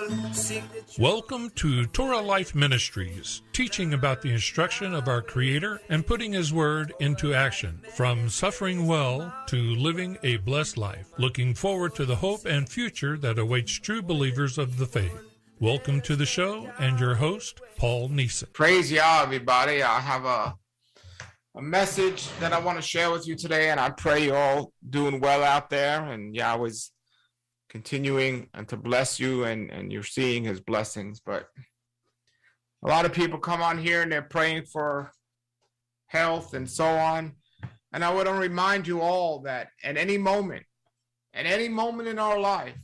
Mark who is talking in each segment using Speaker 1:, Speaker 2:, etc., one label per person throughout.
Speaker 1: Welcome to Torah Life Ministries, teaching about the instruction of our Creator and putting His Word into action, from suffering well to living a blessed life, looking forward to the hope and future that awaits true believers of the faith. Welcome to the show and your host, Paul Neeson.
Speaker 2: Praise Yah, everybody. I have a message that I want to share with you today, and I pray you're all doing well out there, and Yahweh's continuing and to bless you, and you're seeing his blessings. But a lot of people come on here and they're praying for health and so on. And I want to remind you all that at any moment in our life,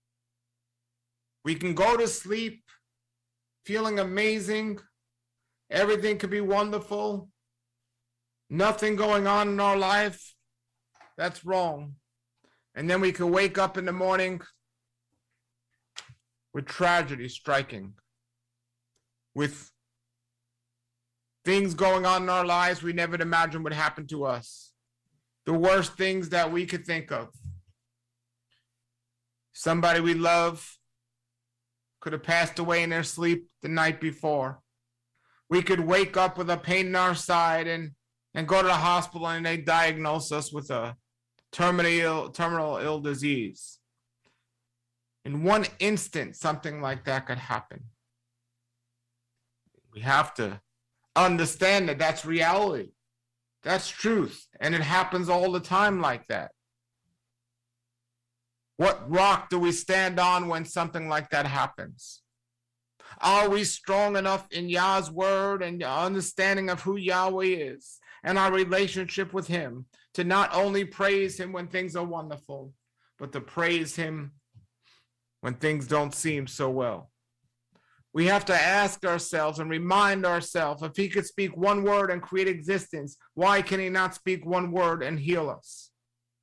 Speaker 2: we can go to sleep feeling amazing. Everything could be wonderful. Nothing going on in our life. That's wrong. And then we can wake up in the morning with tragedy striking, with things going on in our lives we never imagined would happen to us. The worst things that we could think of. Somebody we love could have passed away in their sleep the night before. We could wake up with a pain in our side and go to the hospital and they diagnose us with a terminal ill disease. In one instant, something like that could happen. We have to understand that that's reality. That's truth. And it happens all the time like that. What rock do we stand on when something like that happens? Are we strong enough in Yah's word and understanding of who Yahweh is and our relationship with him to not only praise him when things are wonderful, but to praise him when things don't seem so well? We have to ask ourselves and remind ourselves, if he could speak one word and create existence, why can he not speak one word and heal us?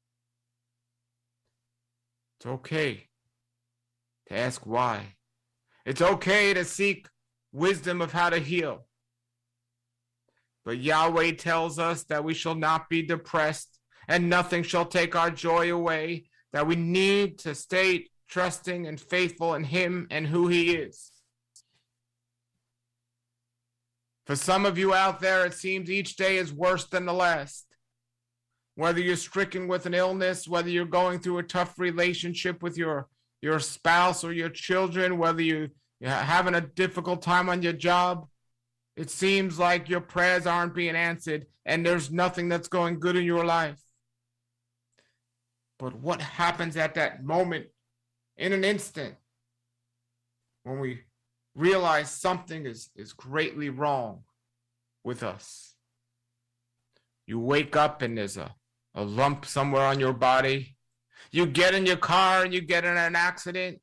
Speaker 2: It's okay to ask why. It's okay to seek wisdom of how to heal. But Yahweh tells us that we shall not be depressed and nothing shall take our joy away, that we need to stay trusting and faithful in him and who he is. For some of you out there, it seems each day is worse than the last. Whether you're stricken with an illness, whether you're going through a tough relationship with your spouse or your children, whether you're having a difficult time on your job, it seems like your prayers aren't being answered and there's nothing that's going good in your life. But what happens at that moment, in an instant, when we realize something is greatly wrong with us? You wake up and there's a lump somewhere on your body. You get in your car and you get in an accident.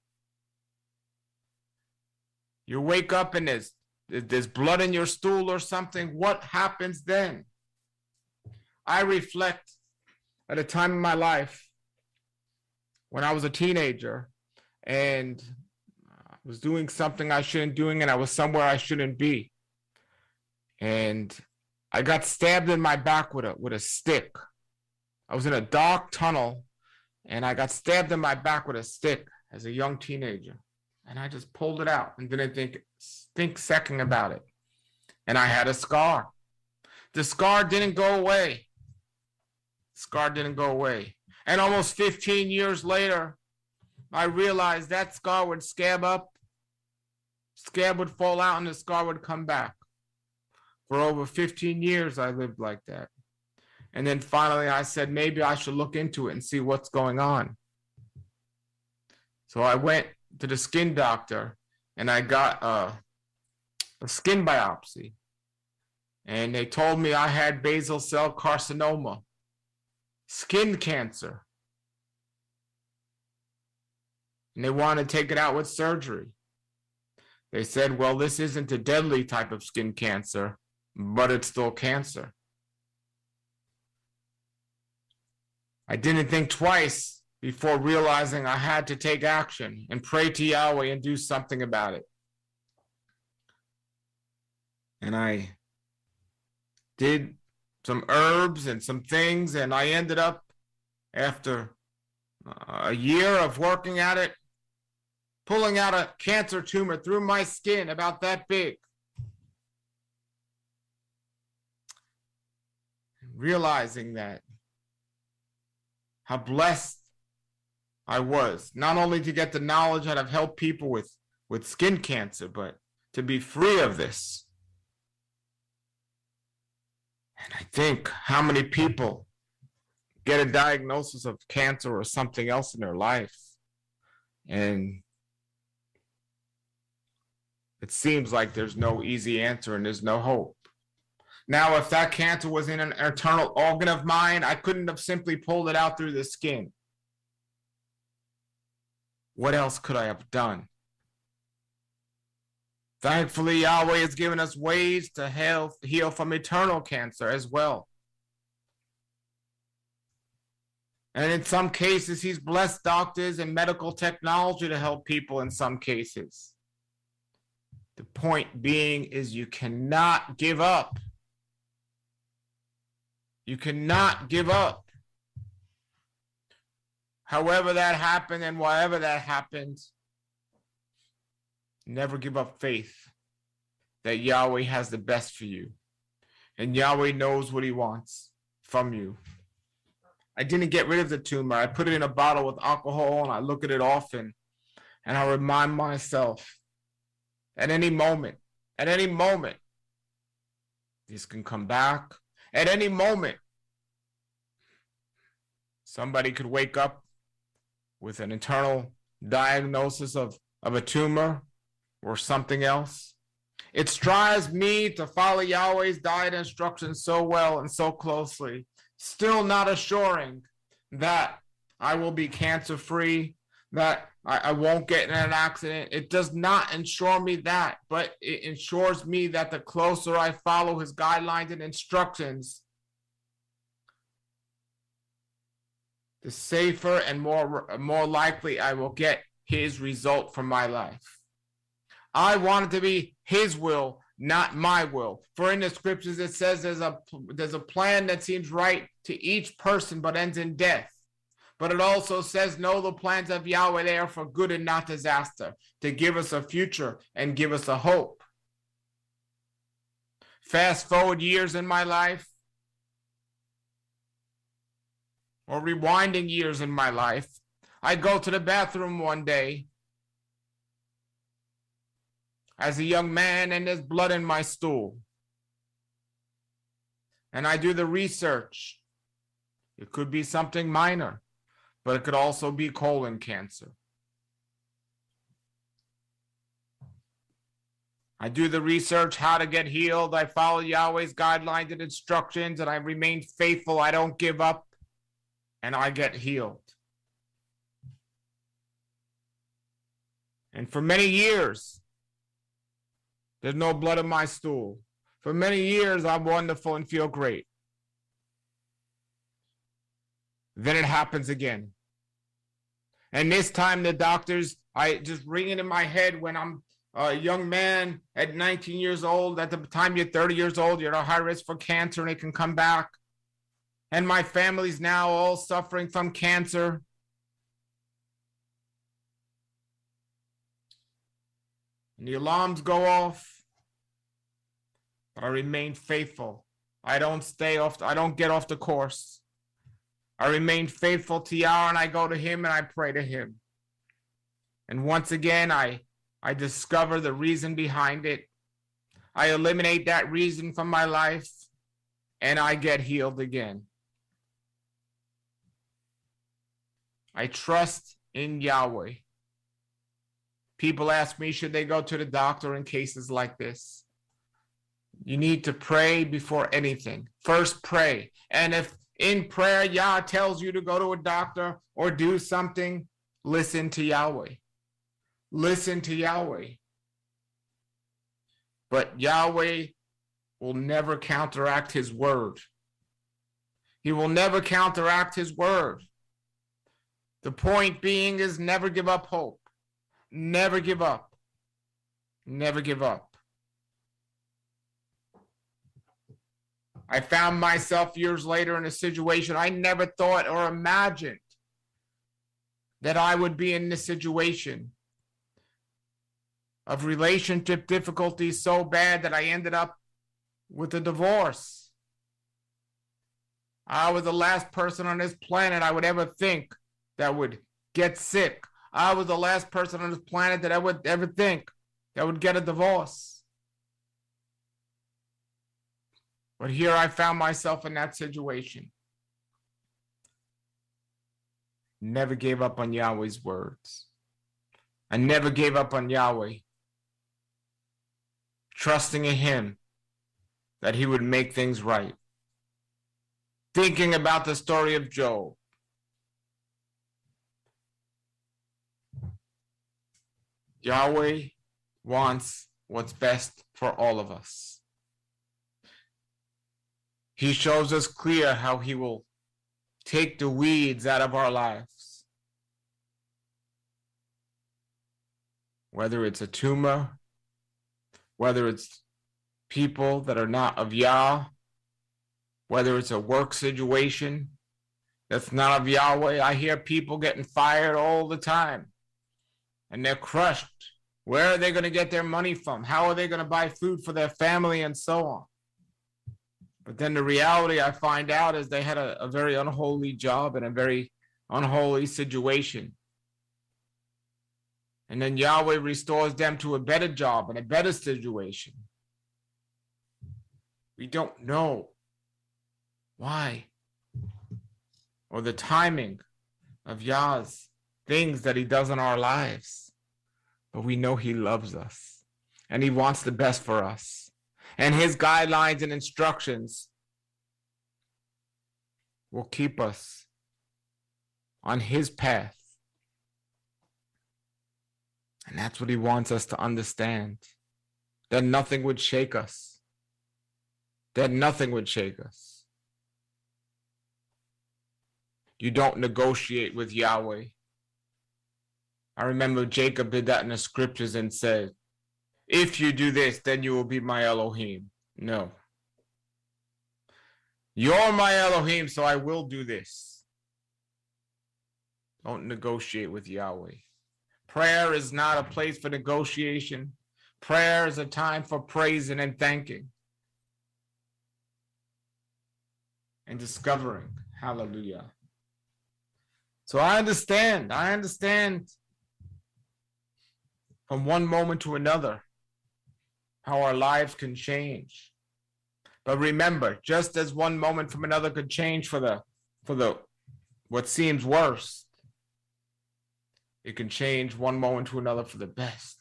Speaker 2: You wake up and there's blood in your stool or something. What happens then? I reflect at a time in my life when I was a teenager and I was doing something I shouldn't doing and I was somewhere I shouldn't be. And I got stabbed in my back with a stick. I was in a dark tunnel and I got stabbed in my back with a stick as a young teenager. And I just pulled it out and didn't think second about it. And I had a scar. The scar didn't go away. And almost 15 years later, I realized that scar would scab up, scab would fall out, and the scar would come back. For over 15 years, I lived like that. And then finally, I said, maybe I should look into it and see what's going on. So I went to the skin doctor, and I got a skin biopsy. And they told me I had basal cell carcinoma, skin cancer. And they wanted to take it out with surgery. They said, well, this isn't a deadly type of skin cancer, but it's still cancer. I didn't think twice before realizing I had to take action and pray to Yahweh and do something about it. And I did some herbs and some things, and I ended up, after a year of working at it, pulling out a cancer tumor through my skin about that big. Realizing that, how blessed I was, not only to get the knowledge that I've helped people with skin cancer, but to be free of this. And I think how many people get a diagnosis of cancer or something else in their life, and it seems like there's no easy answer and there's no hope. Now, if that cancer was in an internal organ of mine, I couldn't have simply pulled it out through the skin. What else could I have done? Thankfully, Yahweh has given us ways to heal from eternal cancer as well. And in some cases, he's blessed doctors and medical technology to help people in some cases. The point being is you cannot give up. You cannot give up. However that happened and whatever that happened, never give up faith that Yahweh has the best for you. And Yahweh knows what he wants from you. I didn't get rid of the tumor. I put it in a bottle with alcohol and I look at it often. And I remind myself at any moment, this can come back. At any moment, somebody could wake up with an internal diagnosis of a tumor or something else. It strives me to follow Yahweh's diet instructions so well and so closely, still not assuring that I will be cancer-free, that I won't get in an accident. It does not ensure me that, but it ensures me that the closer I follow his guidelines and instructions, the safer and more likely I will get his result from my life. I want it to be his will, not my will. For in the scriptures it says there's a plan that seems right to each person but ends in death. But it also says, know the plans of Yahweh, they are for good and not disaster, to give us a future and give us a hope. Fast forward years in my life, or rewinding years in my life, I go to the bathroom one day as a young man and there's blood in my stool. And I do the research. It could be something minor, but it could also be colon cancer. I do the research, how to get healed. I follow Yahweh's guidelines and instructions, and I remain faithful. I don't give up, and I get healed. And for many years, there's no blood in my stool. For many years, I'm wonderful and feel great. Then it happens again. And this time the doctors, I just ring it in my head when I'm a young man at 19 years old. At the time you're 30 years old, you're at a high risk for cancer and it can come back. And my family's now all suffering from cancer. And the alarms go off. But I remain faithful. I don't get off the course. I remain faithful to Yahweh, and I go to him and I pray to him. And once again, I discover the reason behind it. I eliminate that reason from my life, and I get healed again. I trust in Yahweh. People ask me, should they go to the doctor in cases like this? You need to pray before anything. First, pray. And if in prayer, Yah tells you to go to a doctor or do something, listen to Yahweh. Listen to Yahweh. But Yahweh will never counteract his word. He will never counteract his word. The point being is never give up hope. Never give up. Never give up. I found myself years later in a situation I never thought or imagined that I would be in this situation. of relationship difficulties so bad that I ended up with a divorce. I was the last person on this planet I would ever think that would get sick. I was the last person on this planet that I would ever think that would get a divorce. But here I found myself in that situation. Never gave up on Yahweh's words. I never gave up on Yahweh, trusting in Him that He would make things right. Thinking about the story of Job. Yahweh wants what's best for all of us. He shows us clear how He will take the weeds out of our lives. Whether it's a tumor, whether it's people that are not of Yah, whether it's a work situation that's not of Yahweh. I hear people getting fired all the time, and they're crushed. Where are they going to get their money from? How are they going to buy food for their family and so on? But then the reality I find out is they had a very unholy job and a very unholy situation. And then Yahweh restores them to a better job and a better situation. We don't know why or the timing of Yah's things that He does in our lives. But we know He loves us and He wants the best for us. And His guidelines and instructions will keep us on His path. And that's what He wants us to understand. That nothing would shake us. That nothing would shake us. You don't negotiate with Yahweh. I remember Jacob did that in the scriptures and said, if you do this, then you will be my Elohim. No. You're my Elohim, so I will do this. Don't negotiate with Yahweh. Prayer is not a place for negotiation. Prayer is a time for praising and thanking and discovering. Hallelujah. So I understand from one moment to another how our lives can change. But remember, just as one moment from another could change for the what seems worse, it can change one moment to another for the best.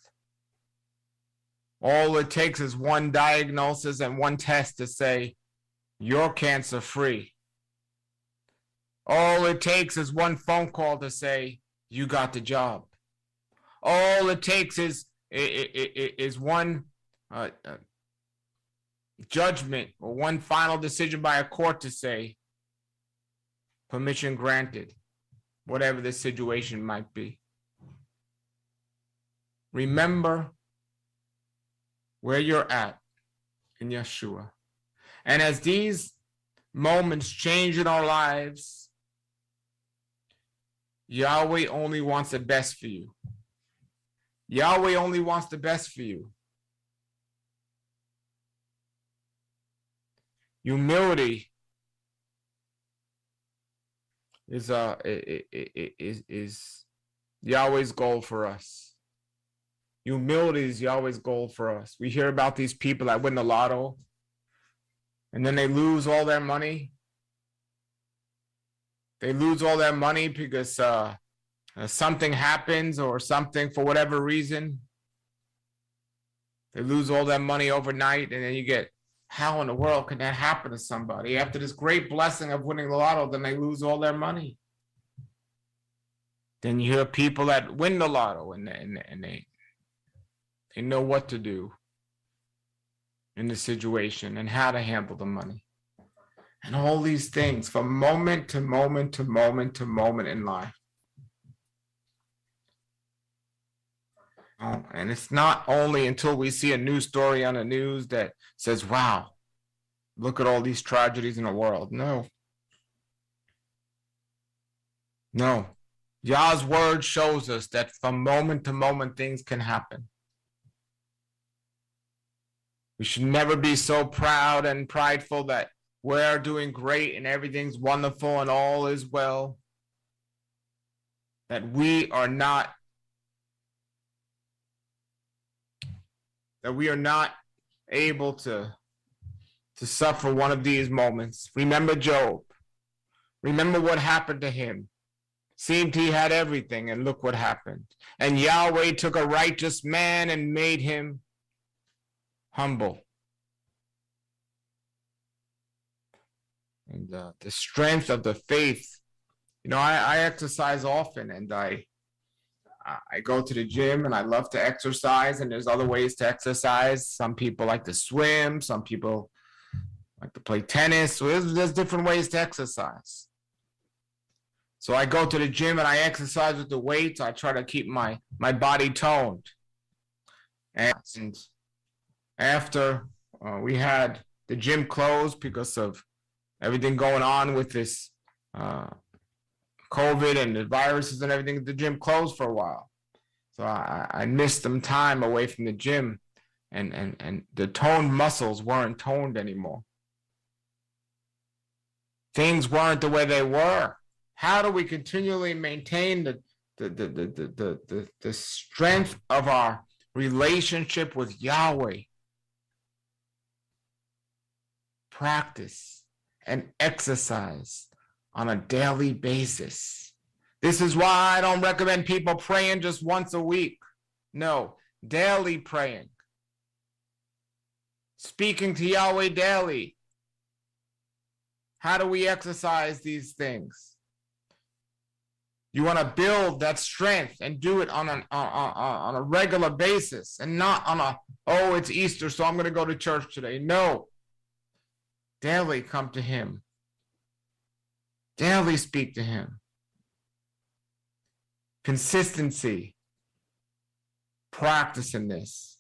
Speaker 2: All it takes is one diagnosis and one test to say, you're cancer free. All it takes is one phone call to say, you got the job. All it takes is one judgment or one final decision by a court to say, permission granted, whatever the situation might be. Remember where you're at in Yeshua. And as these moments change in our lives, Yahweh only wants the best for you. Yahweh only wants the best for you. Humility is Yahweh's goal for us. Humility is Yahweh's goal for us. We hear about these people that win the lotto and then they lose all their money. They lose all their money because something happens or something for whatever reason. They lose all their money overnight, and then you get, how in the world can that happen to somebody? After this great blessing of winning the lotto, then they lose all their money. Then you hear people that win the lotto and they know what to do in the situation and how to handle the money. And all these things from moment to moment to moment to moment in life. And it's not only until we see a news story on the news that says, wow, look at all these tragedies in the world. No. Yah's word shows us that from moment to moment things can happen. We should never be so proud and prideful that we're doing great and everything's wonderful and all is well. That we are not able to suffer one of these moments. Remember Job. Remember what happened to him. Seemed he had everything, and look what happened. And Yahweh took a righteous man and made him humble. And the strength of the faith. You know, I exercise often, and I go to the gym, and I love to exercise, and there's other ways to exercise. Some people like to swim. Some people like to play tennis. So there's different ways to exercise. So I go to the gym and I exercise with the weights. I try to keep my body toned. And after we had the gym closed because of everything going on with this COVID and the viruses and everything, the gym closed for a while. So I missed some time away from the gym, and the toned muscles weren't toned anymore. Things weren't the way they were. How do we continually maintain the strength of our relationship with Yahweh? Practice and exercise on a daily basis. This is why I don't recommend people praying just once a week. No, daily praying. Speaking to Yahweh daily. How do we exercise these things? You want to build that strength and do it on a regular basis, and not on oh, it's Easter, so I'm going to go to church today. No. Daily come to him. Daily speak to him. Consistency. Practicing this.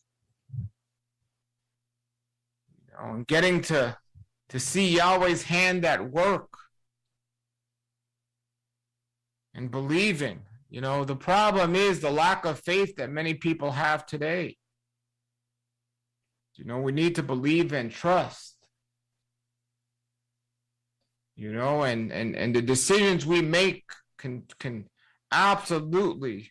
Speaker 2: You know, and getting to see Yahweh's hand at work. And believing. You know, the problem is the lack of faith that many people have today. You know, we need to believe and trust. You know, and the decisions we make can absolutely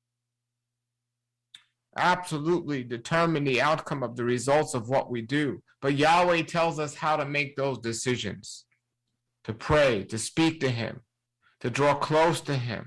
Speaker 2: determine the outcome of the results of what we do. But Yahweh tells us how to make those decisions. To pray, to speak to him, to draw close to him.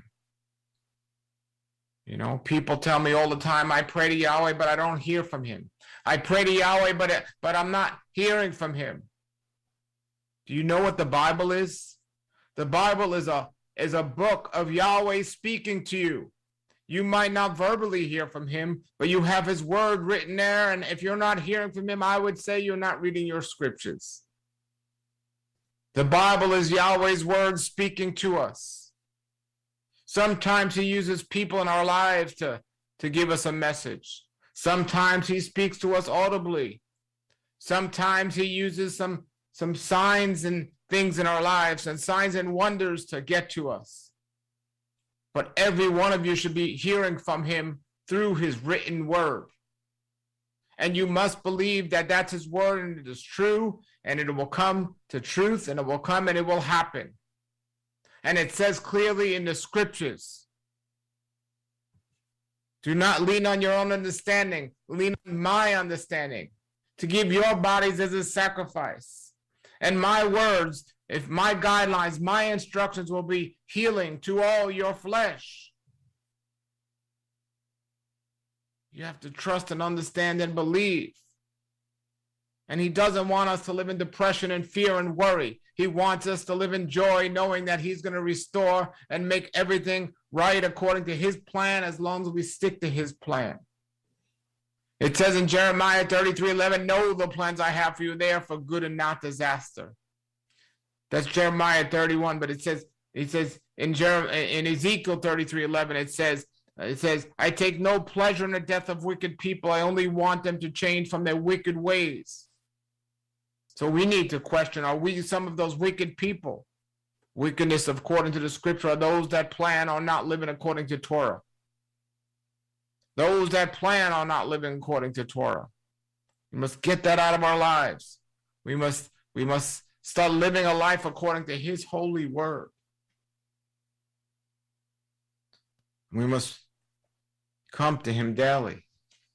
Speaker 2: You know, people tell me all the time, I pray to Yahweh, but I don't hear from him. I pray to Yahweh, but I'm not hearing from him. Do you know what the Bible is? The Bible is a book of Yahweh speaking to you. You might not verbally hear from him, but you have his word written there. And if you're not hearing from him, I would say you're not reading your scriptures. The Bible is Yahweh's word speaking to us. Sometimes he uses people in our lives to give us a message. Sometimes he speaks to us audibly. Sometimes he uses some signs and things in our lives and signs and wonders to get to us. But every one of you should be hearing from him through his written word. And you must believe that that's his word and it is true, and it will come to truth, and it will come and it will happen. And it says clearly in the scriptures, do not lean on your own understanding, lean on my understanding, to give your bodies as a sacrifice. And my words, if my guidelines, my instructions will be healing to all your flesh. You have to trust and understand and believe. And he doesn't want us to live in depression and fear and worry. He wants us to live in joy, knowing that he's going to restore and make everything right according to his plan, as long as we stick to his plan. It says in Jeremiah 33:11, know the plans I have for you. They are for good and not disaster. That's Jeremiah 31, but it says in Ezekiel 33:11, it says, I take no pleasure in the death of wicked people. I only want them to change from their wicked ways. So we need to question, are we some of those wicked people? Wickedness, according to the scripture, are those that plan on not living according to Torah. Those that plan on not living according to Torah. We must get that out of our lives. We must start living a life according to his holy word. We must come to him daily.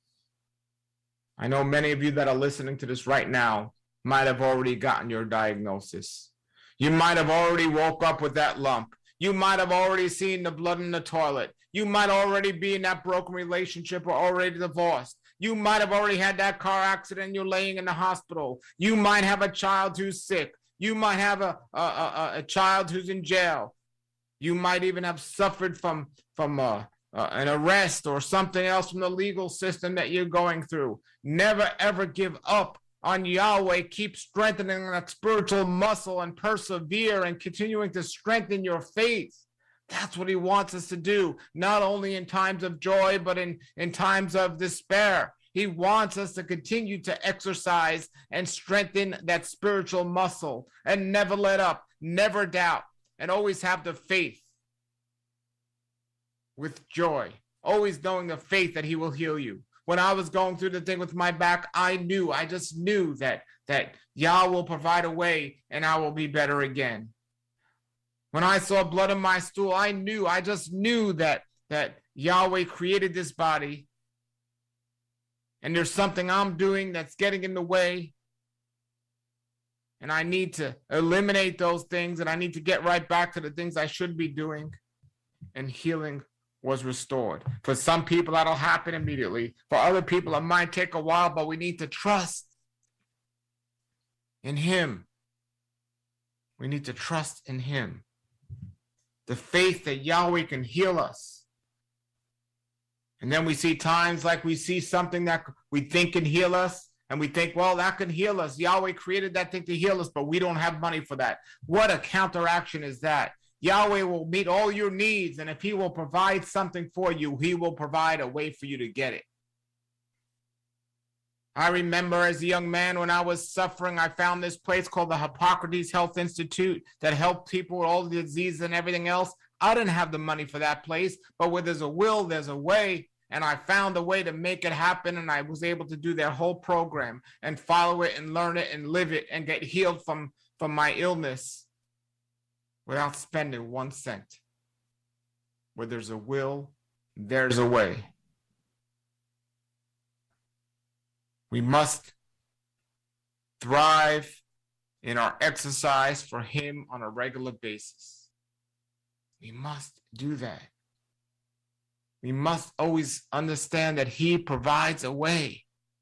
Speaker 2: I know many of you that are listening to this right now might have already gotten your diagnosis. You might have already woke up with that lump. You might have already seen the blood in the toilet. You might already be in that broken relationship or already divorced. You might have already had that car accident and you're laying in the hospital. You might have a child who's sick. You might have a child who's in jail. You might even have suffered from an arrest or something else from the legal system that you're going through. Never, ever give up on Yahweh. Keep strengthening that spiritual muscle and persevere and continuing to strengthen your faith. That's what he wants us to do, not only in times of joy, but in times of despair. He wants us to continue to exercise and strengthen that spiritual muscle and never let up, never doubt, and always have the faith with joy, always knowing the faith that he will heal you. When I was going through the thing with my back, I just knew that Yah will provide a way and I will be better again. When I saw blood in my stool, I just knew that Yahweh created this body and there's something I'm doing that's getting in the way. And I need to eliminate those things and I need to get right back to the things I should be doing. And healing was restored. For some people, that'll happen immediately. For other people, it might take a while, but we need to trust in him. We need to trust in him. The faith that Yahweh can heal us. And then we see times like we see something that we think can heal us, and we think, well, that can heal us. Yahweh created that thing to heal us, but we don't have money for that. What a counteraction is that? Yahweh will meet all your needs, and if he will provide something for you, he will provide a way for you to get it. I remember as a young man when I was suffering, I found this place called the Hippocrates Health Institute that helped people with all the diseases and everything else. I didn't have the money for that place, but where there's a will, there's a way. And I found a way to make it happen, and I was able to do their whole program and follow it and learn it and live it and get healed from my illness without spending 1 cent. Where there's a will, there's a way. We must thrive in our exercise for him on a regular basis. We must do that. We must always understand that he provides a way.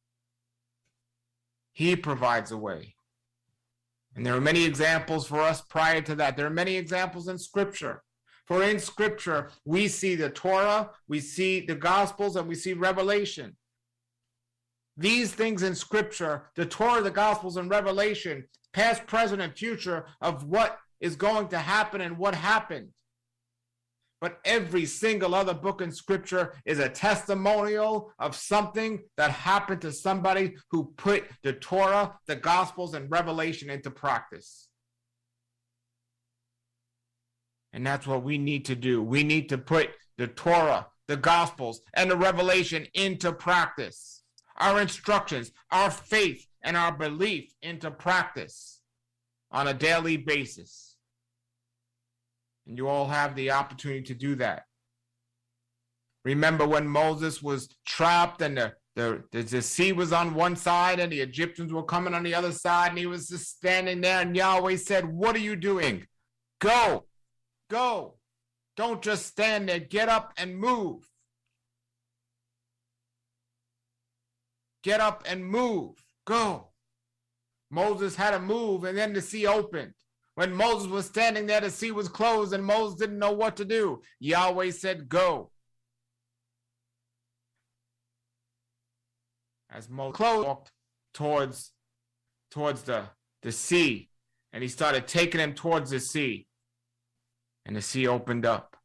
Speaker 2: He provides a way. And there are many examples for us prior to that. There are many examples in Scripture. For in Scripture, we see the Torah, we see the Gospels, and we see Revelation. These things in Scripture, the Torah, the Gospels, and Revelation, past, present, and future of what is going to happen and what happened. But every single other book in Scripture is a testimonial of something that happened to somebody who put the Torah, the Gospels, and Revelation into practice. And that's what we need to do. We need to put the Torah, the Gospels, and the Revelation into practice. Our instructions, our faith, and our belief into practice on a daily basis. And you all have the opportunity to do that. Remember when Moses was trapped and the sea was on one side and the Egyptians were coming on the other side, and he was just standing there, and Yahweh said, "What are you doing? Go, go. Don't just stand there. Get up and move. Get up and move. Go." Moses had to move, and then the sea opened. When Moses was standing there, the sea was closed, and Moses didn't know what to do. Yahweh said, "Go." As Moses walked towards the sea, and he started taking him towards the sea, and the sea opened up.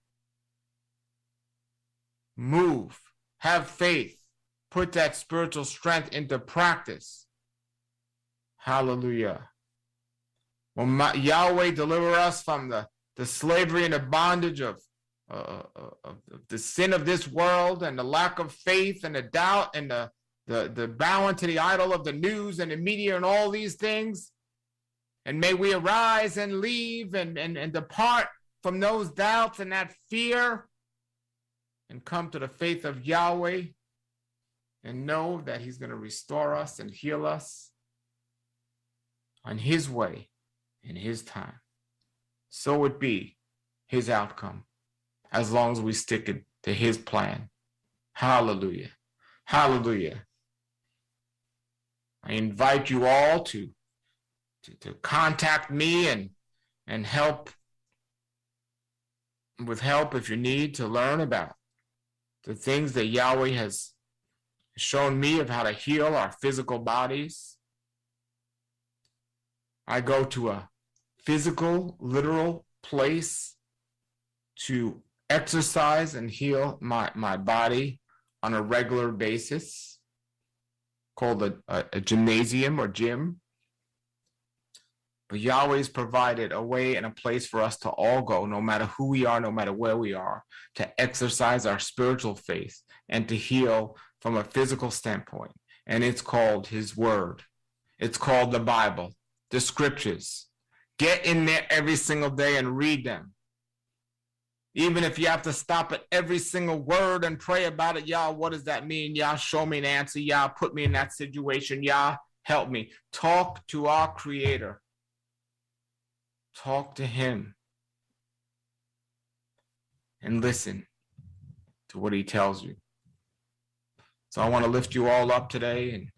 Speaker 2: Move. Have faith. Put that spiritual strength into practice. Hallelujah. Will Yahweh deliver us from the slavery and the bondage of the sin of this world and the lack of faith and the doubt and the bowing to the idol of the news and the media and all these things. And may we arise and leave and depart from those doubts and that fear and come to the faith of Yahweh and know that he's going to restore us and heal us on his way in his time. So it be his outcome, as long as we stick it to his plan. Hallelujah. Hallelujah. I invite you all to contact me and help if you need to learn about the things that Yahweh has shown me of how to heal our physical bodies. I go to a physical, literal place to exercise and heal my body on a regular basis, called a gymnasium or gym. But Yahweh's provided a way and a place for us to all go, no matter who we are, no matter where we are, to exercise our spiritual faith and to heal from a physical standpoint. And it's called his word. It's called the Bible, the scriptures. Get in there every single day and read them. Even if you have to stop at every single word and pray about it, Yah, what does that mean? Yah, show me an answer. Yah, put me in that situation. Yah, help me. Talk to our Creator. Talk to him. And listen to what he tells you. So I want to lift you all up today, and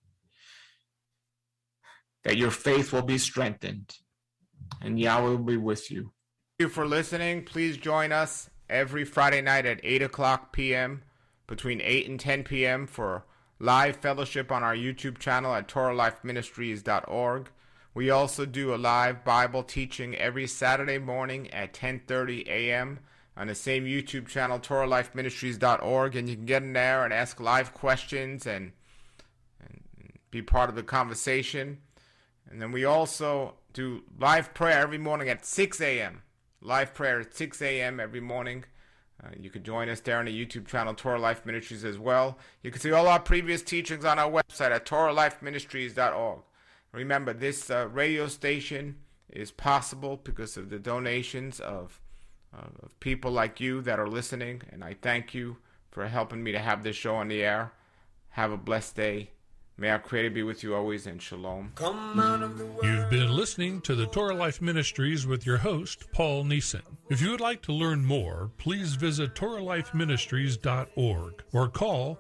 Speaker 2: that your faith will be strengthened and Yahweh will be with you. Thank you for listening. Please join us every Friday night at 8 o'clock p.m. between 8 and 10 p.m. for live fellowship on our YouTube channel at TorahLifeMinistries.org. We also do a live Bible teaching every Saturday morning at 10:30 a.m. on the same YouTube channel, TorahLifeMinistries.org, and you can get in there and ask live questions and be part of the conversation. And then we also do live prayer every morning at 6 a.m. Live prayer at 6 a.m. every morning. You can join us there on the YouTube channel, Torah Life Ministries, as well. You can see all our previous teachings on our website at TorahLifeMinistries.org. Remember, this radio station is possible because of the donations of people like you that are listening, and I thank you for helping me to have this show on the air. Have a blessed day. May our Creator be with you always, and shalom.
Speaker 1: You've been listening to the Torah Life Ministries with your host, Paul Neeson. If you would like to learn more, please visit TorahLifeMinistries.org or call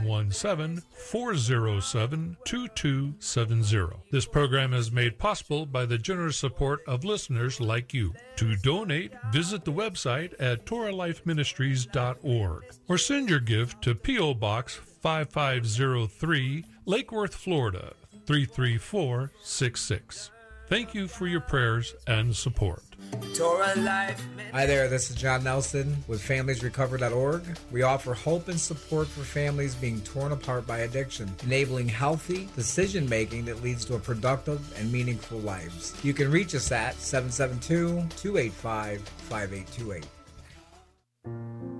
Speaker 1: 917-407-2270. This program is made possible by the generous support of listeners like you. To donate, visit the website at TorahLifeMinistries.org or send your gift to P.O. Box 5503, Lake Worth, Florida, 33466. Thank you for your prayers and support.
Speaker 3: Hi there, this is John Nelson with FamiliesRecover.org. We offer hope and support for families being torn apart by addiction, enabling healthy decision-making that leads to a productive and meaningful lives. You can reach us at 772-285-5828.